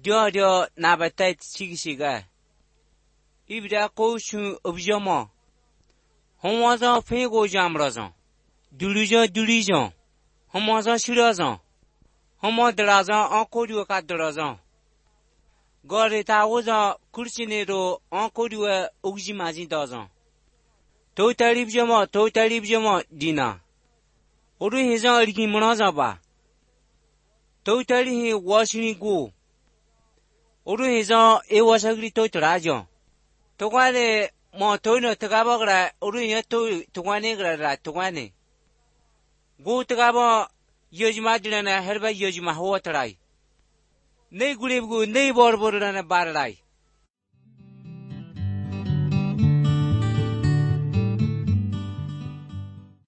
dio na batai chigisiga. Ibra ko shu objamo. Homaza fego jamrazan. Dulijan. Homaza shirazan. Homadrazan ankodiwa kadrazan. Gore tawoza kursinero ankodiwa ugjimazi dazan. To talibjama dina. Oru hezan ariki manaza ba. To talihi washini go. Oru hezan wasagri to trajan. Togane mo toino tagabagra oru yato togane gra togane. Go tagaba yojma dilana herba yojma ho trai. Ne gulebgu ne borbor na barlai.